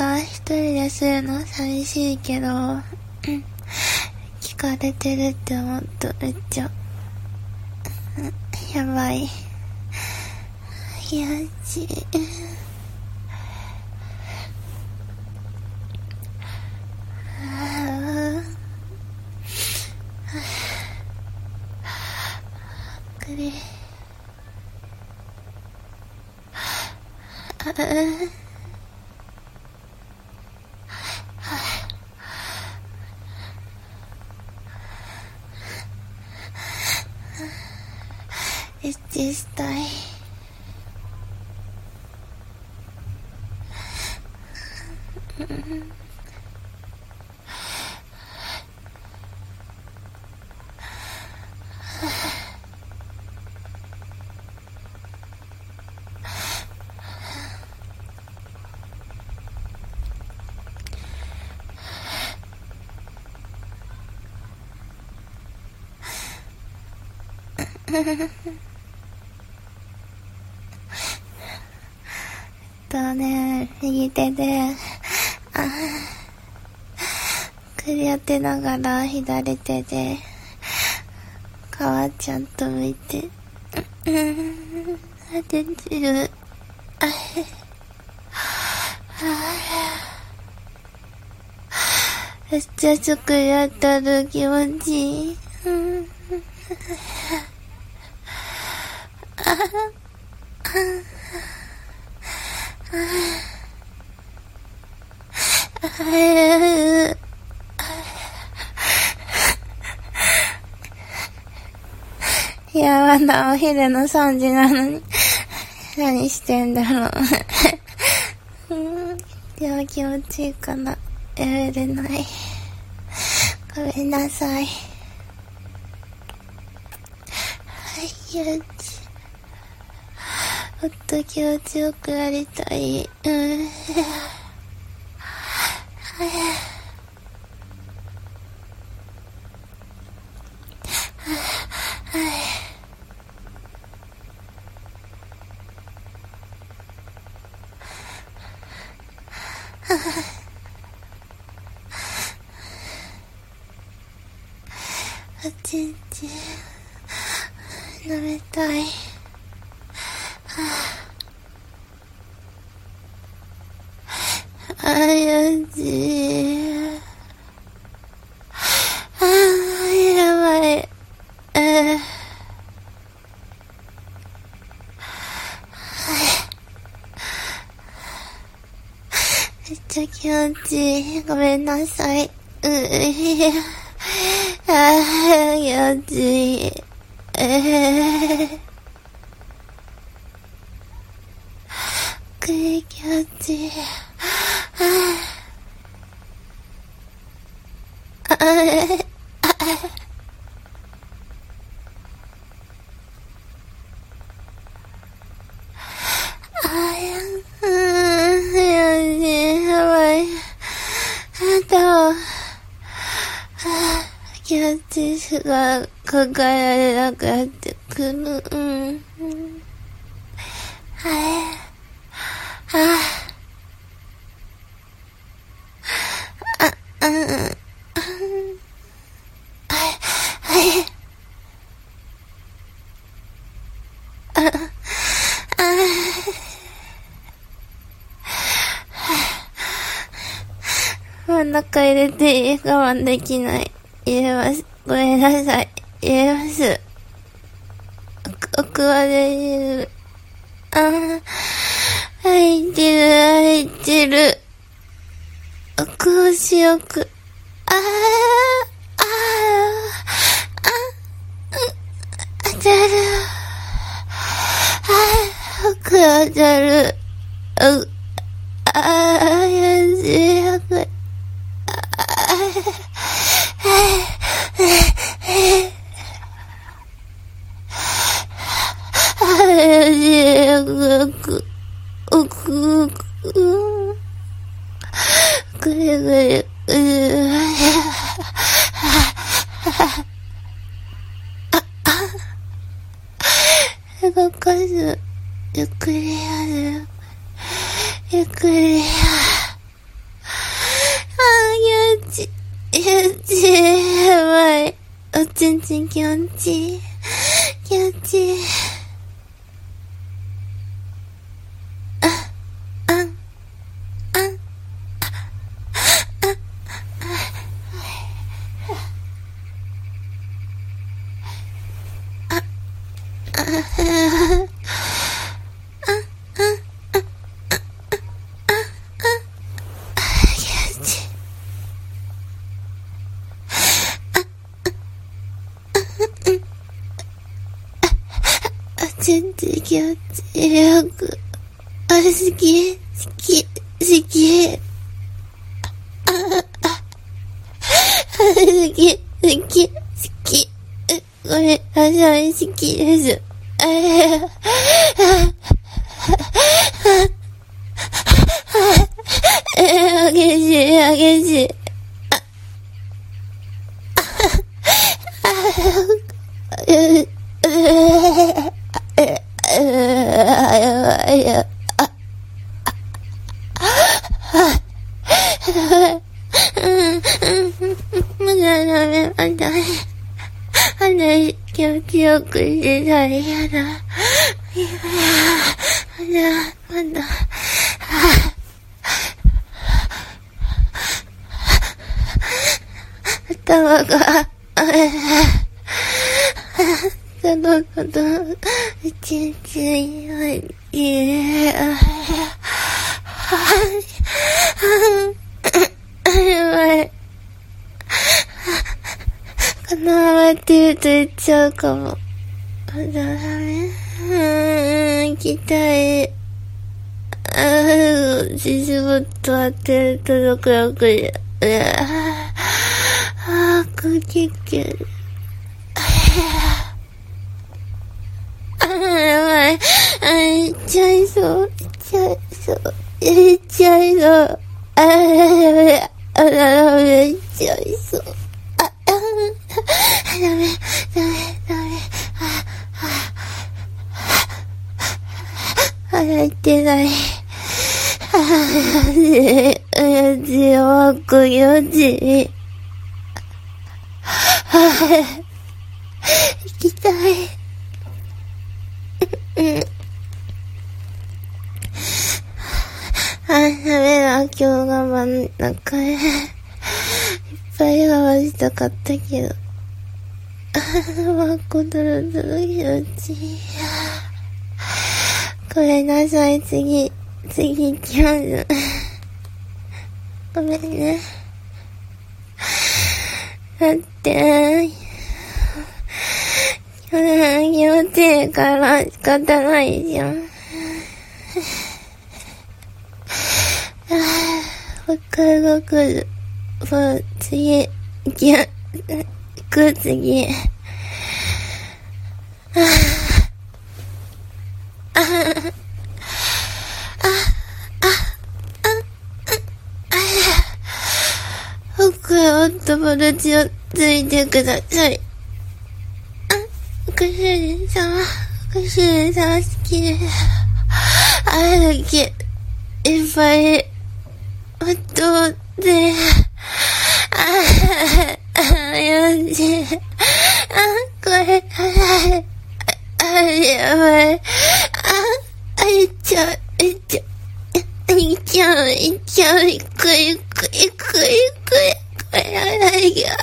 さ、一人でするの寂しいけど、聞かれてるって思っとるっちゃ。やばい。やじ。くれ。エッチしたい。右手で首当てながら左手で皮ちゃんと向いて当ててる。めっちゃ直やったる気持ちいい。いや、まだお昼の3時なのに何してんだろう。でも気持ちいいかな。やめれない。ごめんなさい。よし。もっと気持ちよくやりたい。おちんちん舐めたい。やじ。やばい。めっちゃ気持ちいい。ごめんなさい。やじ。気持ちいい。やばい。気持ちしか抱えられなくなってくる。真ん中入れていい？我慢できない。入れます。ごめんなさい。入れます。奥まで入れる。入ってる。奥押しよく。当たる。奥当たる。やじやばい。動かす。ゆっくりやる。ゆっくりや。 全然気持ちいい。気持ちいい。全然気持ちいい。よく。好き。好き。好き。好き。好き。好き。これ、大好きです。激しい、激しい。気持ちよくしてたら嫌だ。まだ。頭が、そのこと、一日このままって言うと言っちゃうかも。ダメ。行きたい。シシボット当てるとドクドクで。空気球。やばい。行っちゃいそう。行っちゃいそう。行っちゃいそう。やべ。行っちゃいそう。ダメ。行ってない。弱く4時。行きたい。ダメだ、今日我慢なんかいっぱい我慢したかったけど。ドロドロ気持ちいい。ごめんなさい、次行きます。ごめんね。だって、気持ちいいから仕方ないじゃん。もう来る。もう次、行く次。僕はもっとボルチをついてください。ご主人様好きです。だけいっぱいおとでよしこれやばいいっちゃうこれやないよ